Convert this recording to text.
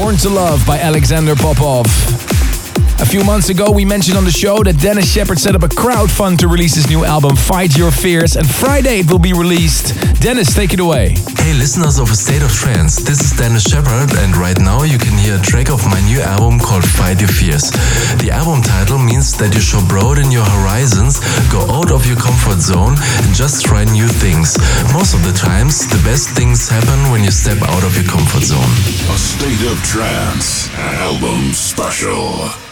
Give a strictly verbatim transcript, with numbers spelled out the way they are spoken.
Born to Love by Alexander Popov. A few months ago, we mentioned on the show that Dennis Sheperd set up a crowdfund to release his new album, Fight Your Fears, and Friday it will be released. Dennis, take it away. Hey listeners of A State of Trance, this is Dennis Sheperd, and right now you can hear a track of my new album called Fight Your Fears. The album title means that you should broaden your horizons, go out of your comfort zone, and just try new things. Most of the times, the best things happen when you step out of your comfort zone. A State of Trance album special.